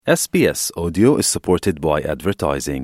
SBS Audio is supported by advertising.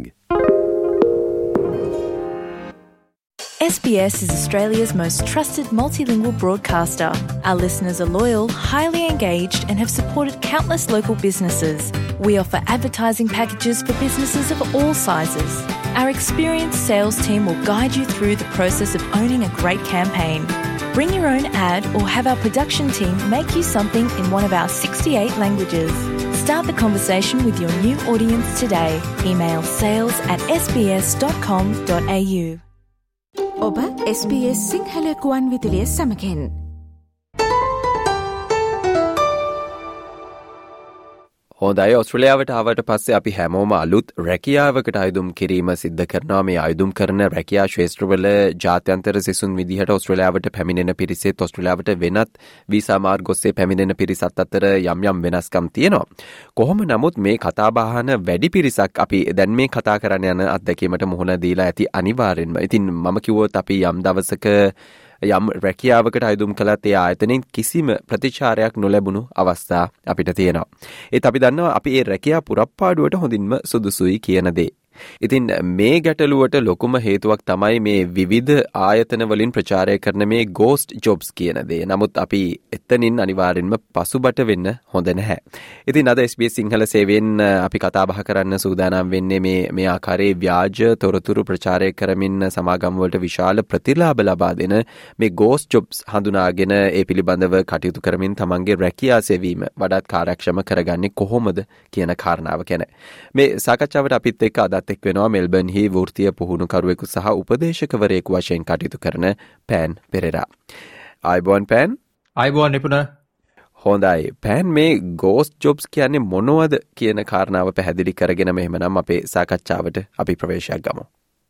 SBS is Australia's most trusted multilingual broadcaster. Our listeners are loyal, highly engaged and have supported countless local businesses. We offer advertising packages for businesses of all sizes. Our experienced sales team will guide you through the process of owning a great campaign. Bring your own ad or have our production team make you something in one of our 68 languages. Start the conversation with your new audience today. Email sales@sbs.com.au. ඔබ SBS Sinhala ගුවන් විදුලිය සමගින් හොඳයි ඔස්ට්‍රේලියාවට ආවට පස්සේ අපි හැමෝම අලුත් රැකියාවකට අයදුම් කිරීම සිද්ධ කරනවා. මේ අයදුම් කරන රැකියා ක්ෂේත්‍රවල ජාත්‍යන්තර සිසුන් විදිහට ඔස්ට්‍රේලියාවට පැමිණෙන පිරිසෙත් ඔස්ට්‍රේලියාවට වෙනත් වීසා මාර්ග ඔස්සේ පැමිණෙන පිරිසත් අතර යම් යම් වෙනස්කම් තියෙනවා. කොහොම නමුත් මේ කතා බහන වැඩි පිරිසක් අපි දැන් මේ කතා කරන්න යන අත්දැකීමට මුහුණ දීලා ඇති අනිවාර්යෙන්ම. ඉතින් මම කිව්වොත් අපි යම් දවසක යම් රැකියාවකට අයදුම් කළත් ඒ ආයතනයෙන් කිසිම ප්‍රතිචාරයක් නොලැබුණු අවස්ථා අපිට තියෙනවා. ඒත් අපි දන්නවා අපි ඒ රැකියා පුරප්පාඩුවට හොඳින්ම සුදුසුයි කියන දේ. ඉතින් මේ ගැටලුවට ලොකුම හේතුවක් තමයි මේ විවිධ ආයතන වලින් ප්‍රචාරය කරන මේ ගෝස්ට් ජොබ්ස් කියන දේ. නමුත් අපි එතනින් අනිවාර්යෙන්ම පසුබට වෙන්න හොඳ නැහැ. ඉතින් අද SBS සිංහල සේවයෙන් අපි කතා බහ කරන්න සූදානම් වෙන්නේ මේ ආකාරයේ ව්‍යාජ තොරතුරු ප්‍රචාරය කරමින් සමාගම් වලට විශාල ප්‍රතිලාභ ලබා දෙන මේ ගෝස්ට් ජොබ්ස් හඳුනාගෙන ඒ පිළිබඳව කටයුතු කරමින් තමන්ගේ රැකියා සෙවීම වඩාත් කාර්යක්ෂම කරගන්නේ කොහොමද කියන කාරණාව ගැන. මේ සාකච්ඡාවට අපිත් එක්ක අදත් එක් වෙනවා මෙල්බර්න්හි වෘත්තීය පුහුණුකරුවෙකු සහ උපදේශකවරයෙකු වශයෙන් කටයුතු කරන පෑන් පෙරේරා. ආයුබෝවන් පෑන්. ආයුබෝවන් නිපුණ. හොඳයි පෑන්, මේ ගෝස්ට් ජොබ්ස් කියන්නේ මොනවද කියන කාරණාව පැහැදිලි කරගෙන මෙහෙමනම් අපේ සාකච්ඡාවට අපි ප්‍රවේශයක් ගමු.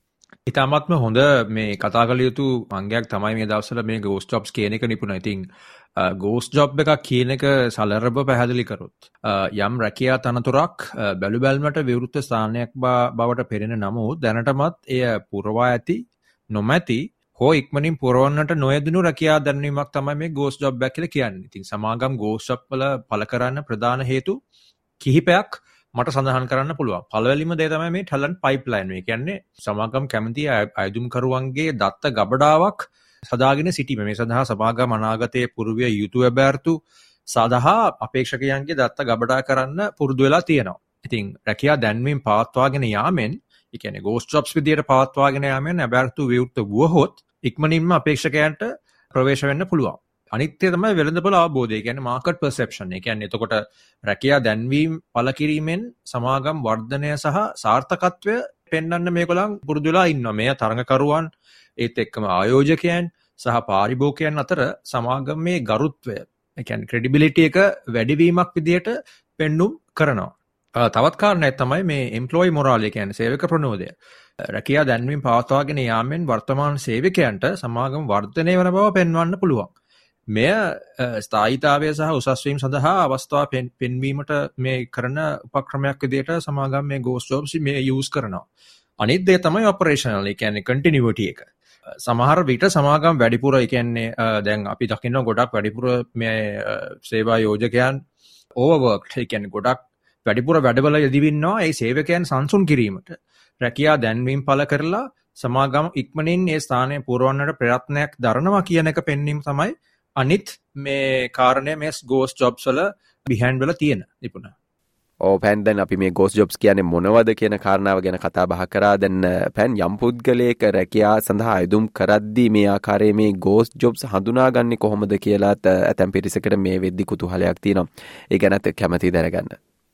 ඉතාමත්ම හොඳ මේ කතා කළ යුතු අංගයක් තමයි මේ දවස්වල මේ ගෝස්ට් ජොබ්ස් කියන එක නිපුණ. ඉතින් ගෝස්ට් ජොබ් එකක් කියන එක සලරව පැහැදිලි කරොත් යම් රැකියා තනතුරක් බැලු බැල්මට විවෘත ස්ථානයක් බවට පෙනෙන නමුත් දැනටමත් එය පුරවා ඇති නොමැති හෝ ඉක්මනින් පුරවන්නට නොයදුණු රැකියා දැන්වීමක් තමයි මේ ගෝස්ට් ජොබ් එකක් කියලා කියන්නේ. ඉතින් සමාගම් ගෝස්ට් ජොබ් වල පළ කරන්න ප්‍රධාන හේතු කිහිපයක් මට සඳහන් කරන්න පුළුවන්. පළවෙනිම දේ තමයි මේ ටැලන්ට් පයිප්ලයින්. මේ කියන්නේ සමාගම් කැමති අයදුම්කරුවන්ගේ දත්ත ගබඩාවක් සදාගෙන සිටීම. මේ සඳහා සමාගම් අනාගතයේ පුරුවිය යුතු ඇබෑර්තු සඳහා අපේක්ෂකයන්ගේ දත්ත ගබඩා කරන්න පුරුදු වෙලා තියෙනවා. ඉතින් රැකියා දැන්වීම පවත්වාගෙන යාමෙන්, ඒ කියන්නේ ගෝස්ට් ජොබ්ස් විදියට පවත්වාගෙන යාමෙන් ඇබෑර්තු විවෘත වුවහොත් ඉක්මනින්ම අපේක්ෂකයන්ට ප්‍රවේශ වෙන්න පුළුවන්. අනිත්‍ය තමයි වෙළඳපොළ අවබෝධය. ඒ කියන්නේ මාකට් පර්සෙප්ෂන්. ඒ කියන්නේ එතකොට රැකියා දැන්වීම පළ කිරීමෙන් සමාගම් වර්ධනය සහ සාර්ථකත්වය පෙන්වන්න මේගොල්ලන් පුරුදු වෙලා ඉන්නවා. මේ තරඟකරුවන් ඒත් එක්කම ආයෝජකයන් සහ පාරිභෝගිකයන් අතර සමාගමේ ගරුත්වය, ඒ කියන්නේ ක්‍රෙඩිබිලිටි එක වැඩිවීමක් විදියට පෙන්눔 කරනවා. තවත් කාරණයක් තමයි මේ එම්ප්ලොයි මොරාල්, කියන්නේ සේවක ප්‍රනෝදය. රැකියා දැන්වීම පවත්වාගෙන යාමෙන් වර්තමාන සේවකයන්ට සමාගම වර්ධනය වන බව පෙන්වන්න පුළුවන්. මෙය ස්ථායීතාවය සහ උසස්වීම සඳහා අවස්ථාව පෙන්වීමට මේ කරන උපක්‍රමයක් විදියට සමාගම් මේ ගෝස්ට් ජොබ්ස් මේ යූස් කරනවා. අනිත් දේ තමයි ඔපරේෂනල්, ඒ කියන්නේ කන්ටිනියුටි එක. සමහර විට සමාගම් වැඩිපුර, ඒ කියන්නේ දැන් අපි දකින්න ගොඩක් වැඩිපුර මේ සේවා යෝජකයන් ඕවර්වර්ක්ඩ්, ඒ කියන්නේ ගොඩක් වැඩිපුර වැඩවල යෙදවින්නවා. ඒ සේවකයන් සංසුන් කිරීමට රැකියා දැන්වීම පළ කරලා සමාගම් ඉක්මනින් ඒ ස්ථානය පුරවන්නට ප්‍රයත්නයක් දරනවා කියන එක පෙන්වීම තමයි අනිත් මේ කාරණය මේ ගෝස්ට් ජොබ්ස් වල බිහයින්ඩ් වල තියෙන නිපුණ. පෑන්, දැන් අපි මේ ගෝස්ට් ජොබ්ස් කියන්නේ මොනවද කියන කාරණාව ගැන කතා බහ කරා. දැන් පෑන්, යම් පුද්ගලයෙක් රැකියා සඳහා අයදුම් කරද්දී මේ ආකාරයේ මේ ගෝස්ට් ජොබ්ස් හඳුනාගන්නේ කොහොමද කියලාත් ඇතැම් පිරිසකට මේ වෙද්දි කුතුහලයක් තියෙනවා. ඒ ගැනත් කැමැති දැනගන්න.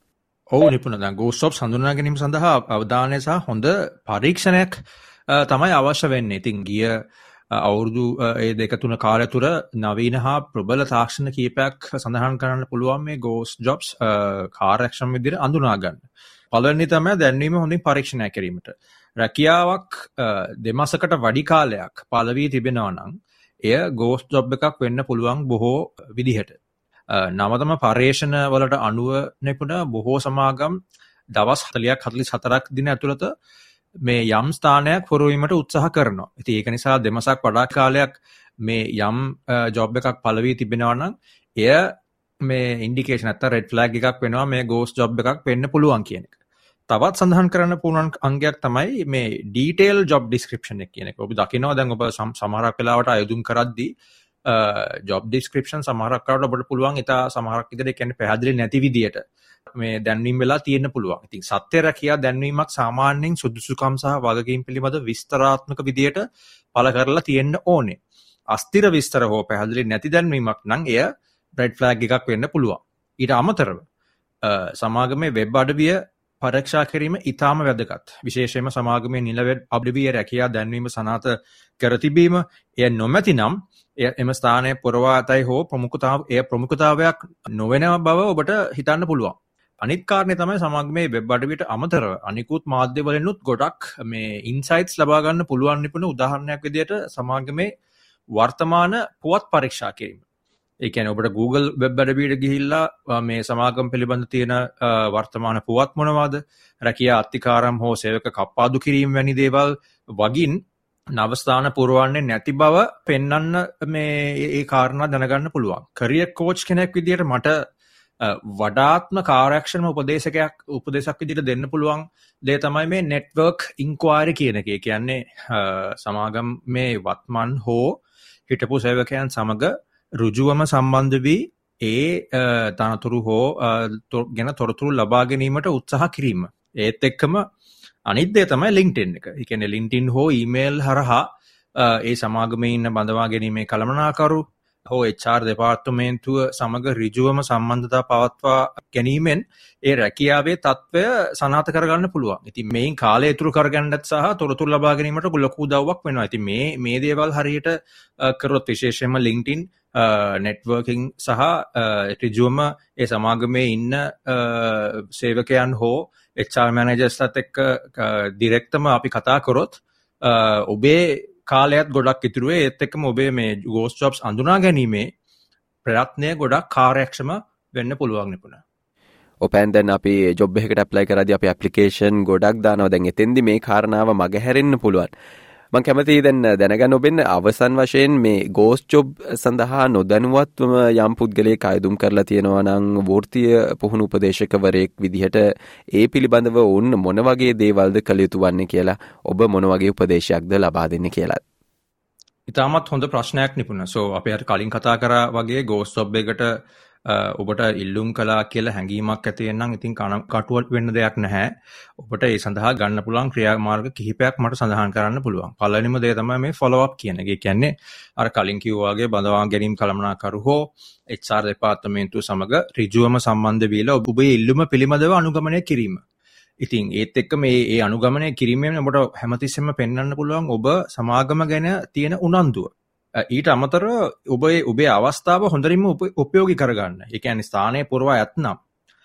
ඔව් නිපුණ. දැන් ගෝස්ට් ජොබ්ස් හඳුනා ගැනීම සඳහා අවධානය සහ හොඳ පරීක්ෂණයක් තමයි අවශ්‍ය වෙන්නේ. ඉතින් ගිය අවුරුදු 2-3 කාලය තුර නවීන හා ප්‍රබල තාක්ෂණ කීපයක් සඳහන් කරන්න පුළුවන් මේ ගෝස්ට් ජොබ්ස් කාර්යක්ෂම විදිහට අඳුනා ගන්න. පළවෙනි තමයි දැන්වීම හොඳින් පරීක්ෂණය කිරීමට. රැකියාවක් 2 මාසකට වැඩි කාලයක් පළ වී තිබෙනවා නම් එය ගෝස්ට් ජොබ් එකක් වෙන්න පුළුවන් බොහෝ විදිහට. නවතම පර්යේෂණ වලට අනුව නිපුණ බොහෝ සමාගම් දවස් 40ක් 44ක් දින ඇතුළත මේ යම් ස්ථානයක් පුරවීමට උත්සාහ කරනවා. ඉතින් ඒක නිසා දෙමසක් වඩා කාලයක් මේ යම් ජොබ් එකක් පළ වී තිබෙනවා නම් එය මේ ඉන්ඩිකේෂන් නැත්නම් රෙඩ් ෆ්ලැග් එකක් වෙනවා මේ ගෝස් ජොබ් එකක් වෙන්න පුළුවන් කියන එක. තවත් සඳහන් කරන්න පුළුවන් අංගයක් තමයි මේ ඩීටේල් ජොබ් ඩිස්ක්‍රිප්ෂන් එක කියන එක. ඔබ දකිනවා දැන් ඔබ සමහරක් වෙලාවට අයදුම් කරද්දී ජොබ් ඩිස්ක්‍රිප්ෂන් සමහරක් කරලා ඔබට පුළුවන් ඉතා සමහරක් විදිහට කියන්නේ පැහැදිලි නැති විදියට මේ දැන්වීම වෙලා තියෙන්න පුළුවන්. ඉතින් සත්‍ය රැකියා දැන්වීමක් සාමාන්‍යයෙන් සුදුසුකම් සහ වගකීම් පිළිබඳ විස්තරාත්මක විදියට පළ කරලා තියෙන්න ඕනේ. අස්තිර විස්තර හෝ පැහැදිලි නැති දැන්වීමක් නම් එය රෙඩ් ෆ්ලැග් එකක් වෙන්න පුළුවන්. ඊට අමතරව සමාගමේ වෙබ් අඩවිය පරීක්ෂා කිරීම ඉතාම වැදගත්. විශේෂයෙන්ම සමාගමේ නිල වෙබ් අඩවිය රැකියා දැන්වීම සනාථ කර තිබීම එය නොමැතිනම් එම ස්ථානයේ පුරවාතයි හෝ ප්‍රමුඛතාවයක් නොවන බව ඔබට හිතන්න පුළුවන්. අනිත් කාරණේ තමයි සමාගමේ වෙබ් අඩවියට අමතරව අනිකුත් මාධ්‍ය වලිනුත් ගොඩක් මේ ඉන්සයිට්ස් ලබා ගන්න පුළුවන් නිපුණ උදාහරණයක් විදිහට සමාගමේ වර්තමාන පුවත් පරීක්ෂා කිරීම. ඒ කියන්නේ ඔබට Google වෙබ් අඩවියට ගිහිල්ලා මේ සමාගම පිළිබඳ තියෙන වර්තමාන පුවත් මොනවාද? රැකියා අත්තිකාරම් හෝ සේවක කප්පාදු කිරීම වැනි දේවල් වගින් නවස්ථාන පුරවන්නේ නැති බව පෙන්වන්න මේ ඒ කාරණා දැනගන්න පුළුවන්. කරියර් කෝච් කෙනෙක් විදිහට මට වඩාත්ම කාර්යක්ෂම උපදේශක් විදිහට දෙන්න පුළුවන් දේ තමයි මේ නෙට්වර්ක් ඉන්ක්වයරි කියන එක. ඒ කියන්නේ සමාගම් මේ වත්මන් හෝ හිටපු සේවකයන් සමග රුජුවම සම්බන්ධ වී ඒ තනතුරු හෝ ගැන තොරතුරු ලබා ගැනීමට උත්සාහ කිරීම. ඒත් එක්කම අනිත් දේ තමයි LinkedIn එක. ඒ කියන්නේ LinkedIn හෝ ඊමේල් හරහා ඒ සමාගමේ ඉන්න බඳවා ගැනීමේ කළමනාකරු හෝ HR දෙපාර්තමේන්තුව සමග ඍජුවම සම්බන්ධතා පවත්වා ගැනීමෙන් ඒ රැකියාවේ තත්ත්වය සනාථ කරගන්න පුළුවන්. ඉතින් මේන් කාලය ඉතුරු කරගන්නත් සහ තොරතුරු ලබා ගැනීමට ලොකු උදව්වක් වෙනවා. ඉතින් මේ දේවල් හරියට කරොත් විශේෂයෙන්ම LinkedIn නෙට්වර්කින් සහ ඍජුවම ඒ සමාගමේ ඉන්න සේවකයන් හෝ HR මැනේජර්ස්ලත් එක්ක ඩිරෙක්ට්ම අපි කතා කරොත් ඔබේ කාලයත් ගොඩක් ඉතුරු වෙයි. ඒත් එක්කම ඔබේ මේ ගෝස්ට් ජොබ්ස් අඳුනා ගැනීමේ ප්‍රයත්නය ගොඩක් කාර්යක්ෂම වෙන්න පුළුවන් නිපුණා. ඔපෑන් දැන් අපි ජොබ් එකකට ඇප්ලයි කරද්දී අපි ඇප්ලිකේෂන් ගොඩක් දානවා. දැන් එතෙන්දි මේ කාරණාව මගහැරෙන්න පුළුවන්. මම කැමතියි දැන් දැනගන්න ඔබෙන් අවසන් වශයෙන් මේ ගෝස්ට් ජොබ් සඳහා නොදැනුවත්වම යම් පුද්ගලයෙක් අයදුම් කරලා තියෙනවා නම් වෘත්තීය පුහුණු උපදේශකවරයෙක් විදිහට ඒ පිළිබඳව වුන් මොන වගේ දේවල්ද කළ යුතු වන්නේ කියලා ඔබ මොන වගේ උපදේශයක්ද ලබා දෙන්නේ කියලා. ඉතාමත් හොඳ ප්‍රශ්නයක් නිපුණා. අපි අර කලින් කතා කරා වගේ ගෝස්ට් ජොබ් එකට ඔබට ඉල්ලුම් කළා කියලා හැඟීමක් ඇති වෙනනම් ඉතින් කටුවට වෙන්න දෙයක් නැහැ. ඔබට ඒ සඳහා ගන්න පුළුවන් ක්‍රියාමාර්ග කිහිපයක් මට සඳහන් කරන්න පුළුවන්. පළවෙනිම දේ තමයි මේ ෆලෝ අප් කියන එක. ඒ කියන්නේ අර කලින් කිව්වා වගේ බඳවා ගැනීම කළමනාකරු හෝ HR දෙපාර්තමේන්තුව සමග ඍජුවම සම්බන්ධ වීලා ඔබේ ඉල්ලුම පිළිබඳව අනුගමනය කිරීම. ඉතින් ඒත් එක්ක මේ අනුගමනය කිරීමෙන් ඔබට හැමතිස්සෙම පෙන්වන්න පුළුවන් ඔබ සමාගම ගැන තියෙන උනන්දුව. ඊට අමතරව ඔබේ අවස්ථාව හොඳින්ම උපයෝගී කරගන්න. ඒ කියන්නේ ස්ථානයේ පුරවා ඇතනම්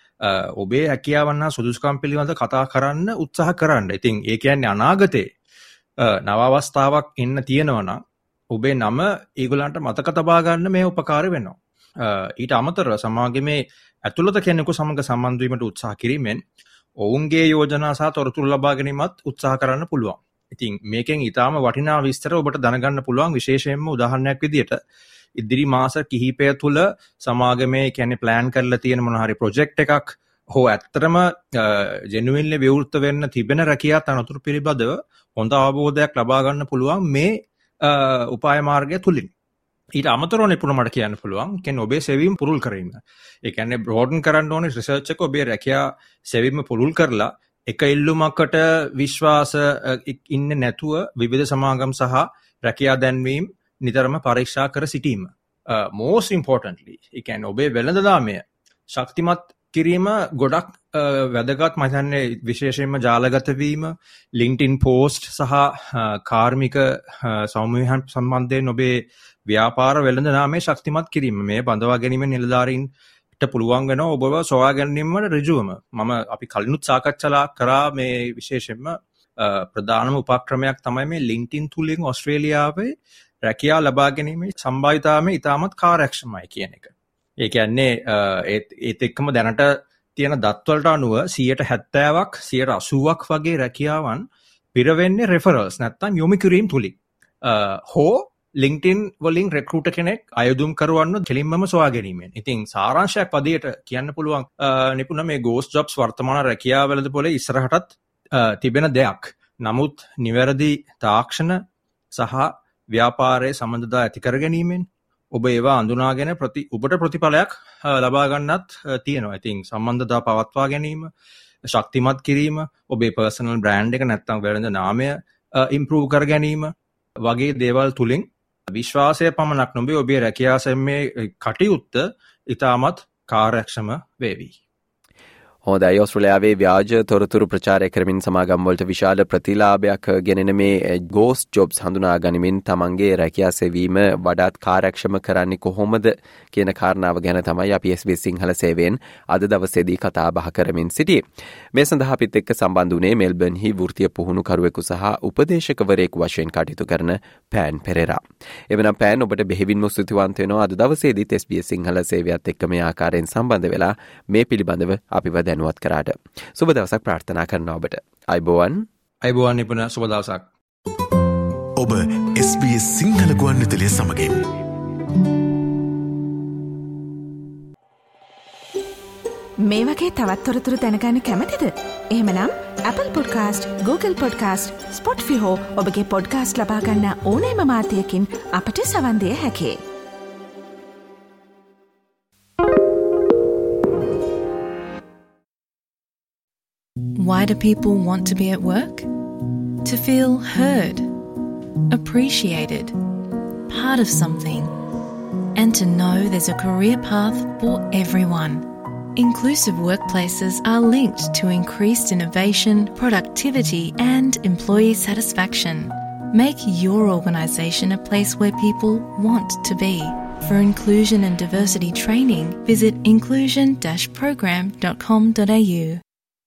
ඔබේ හැකියාවන් හා සුදුසුකම් පිළිබඳව කතා කරන්න උත්සාහ කරන්න. ඉතින් ඒ කියන්නේ අනාගතේ නව අවස්ථාවක් එන්න තියෙනවා නම් ඔබේ නම ඒගොල්ලන්ට මතක තබා ගන්න මේ උපකාර වෙනවා. ඊට අමතරව සමාගමේ ඇතුළත කෙනෙකු සමග සම්බන්ධ වීමට උත්සාහ කිරීමෙන් ඔවුන්ගේ යෝජනා සහ තොරතුරු ලබා ගැනීමත් උත්සාහ කරන්න පුළුවන්. ඉතින් මේකෙන් ඊටාම වටිනා විස්තර ඔබට දැනගන්න පුළුවන්. විශේෂයෙන්ම උදාහරණයක් විදිහට ඉදිරි මාස කිහිපය තුළ සමාගමේ කියන්නේ ප්ලෑන් කරලා තියෙන මොන හරි ප්‍රොජෙක්ට් එකක් හෝ ඇත්තටම ජෙනුවින්ලි විවෘත වෙන්න තිබෙන රැකියා තනතුරු පිළිබඳව හොඳ අවබෝධයක් ලබා ගන්න පුළුවන් මේ උපාය මාර්ගය තුලින්. ඊට අමතරව නිපුණ මට කියන්න පුළුවන් කියන්නේ ඔබේ සෙවීම පුරුල් කිරීම. ඒ කියන්නේ බ්‍රෝඩන් කරන්න ඕනේ රිසර්ච් එක ඔබේ රැකියා සෙවීම පුරුල් කරලා එක ඉල්ලුමකට විශ්වාස ඉන්නේ නැතුව විවිධ සමාගම් සහ රැකියා දැන්වීම් නිතරම පරීක්ෂා කර සිටීම. most importantly ඒ කියන්නේ ඔබේ වෙළඳාමය ශක්තිමත් කිරීම ගොඩක් වැදගත්. මම හිතන්නේ විශේෂයෙන්ම ජාලගත වීම, LinkedIn post සහ කාර්මික සමූහයන් සම්බන්ධයෙන් ඔබේ ව්‍යාපාර වෙළඳාමයේ ශක්තිමත් කිරීම මේ බඳවා ගැනීම නිලධාරීන්ට පුළුවන් වෙනවා ඔබව සොයා ගැනීමට ඍජුවම. අපි කලිනුත් සාකච්ඡා කරා මේ විශේෂයෙන්ම ප්‍රධානම උපක්‍රමයක් තමයි මේ LinkedIn තුලින් ඕස්ට්‍රේලියාවේ රැකියාව ලබා ගැනීමේ සම්භාවිතාවය ඉතාමත් කාර්යක්ෂමයි කියන එක. ඒ කියන්නේ ඒත් එක්කම දැනට තියෙන දත්වලට අනුව 70%ක් 80%ක් වගේ රැකියාවන් පිරවෙන්නේ රෙෆරල්ස් නැත්නම් යොමු කිරීම තුලින්. හෝ LinkedIn වලින් රෙක්රූටර් කෙනෙක් අයදුම් කරවන්න කෙලින්මම සොයා ගැනීමෙන්. ඉතින් සාරාංශයක් පදයට කියන්න පුළුවන් නිපුණ මේ Ghost Jobs වර්තමාන රැකියාව වෙළඳපොලේ ඉස්සරහටත් තිබෙන දෙයක්. නමුත් නිවැරදි තාක්ෂණ සහ ව්‍යාපාරයේ සම්බන්ධතා ඇති කර ගැනීමෙන් ඔබ ඒවා අඳුනාගෙන ඔබට ප්‍රතිඵලයක් ලබා ගන්නත් තියෙනවා. ඉතින් සම්බන්ධතා පවත්වා ගැනීම, ශක්තිමත් කිරීම, ඔබේ පර්සනල් බ්‍රෑන්ඩ් එක නැත්නම් වෙළඳ නාමය ඉම්ප්‍රූව් කර ගැනීම වගේ දේවල් තුලින් විශ්වාසය පමණක් නොවේ ඔබේ රැකියා සැමේ කටයුත්ත ඉතාමත් කාර්යක්ෂම වේවි. හොඳයි. ඔස්ට්‍රේලියාවේ ව්‍යාජ තොරතුරු ප්‍රචාරය කරමින් සමාගම් වලට විශාල ප්‍රතිලාභයක් ගෙනෙන මේ Ghost Jobs හඳුනා ගනිමින් තමන්ගේ රැකියා සෙවීම වඩාත් කාර්යක්ෂම කරන්නේ කොහොමද කියන කාරණාව ගැන තමයි අපි SBS සිංහල සේවයෙන් අද දවසේදී කතා බහ කරමින් සිටියේ. මේ සඳහා අපිත් එක්ක සම්බන්ධ වුණේ මෙල්බර්න්හි වෘත්තීය පුහුණුකරුවෙකු සහ උපදේශකවරයෙකු වශයෙන් කටයුතු කරන පෑන් පෙරේරා. එවනම් පෑන් ඔබට බෙහෙවින්ම ස්තුතිවන්ත වෙනවා අද දවසේදීත් SBS සිංහල සේවයත් එක්ක මේ ආකාරයෙන් සම්බන්ධ වෙලා මේ පිළිබඳව අපිව දැනුවත් කරාට. සුබ දවසක් ප්‍රාර්ථනා කරනවා ඔබට. අයබෝවන්. අයබෝවන් නිපුණ සුබ දවසක්. ඔබ SBS සිංහල ගුවන්විදුලිය සමගින්. මේ වගේ තවත් තොරතුරු දැනගන්න කැමතිද? එහෙමනම් Apple Podcast, Google Podcast, Spotify හෝ ඔබගේ podcast ලබා ගන්න ඕනෑම මාධ්‍යයකින් අපට සවන් දිය හැකියි. Why do people want to be at work? To feel heard, appreciated, part of something, and to know there's a career path for everyone. Inclusive workplaces are linked to increased innovation, productivity, and employee satisfaction. Make your organisation a place where people want to be. For inclusion and diversity training, visit inclusion-program.com.au.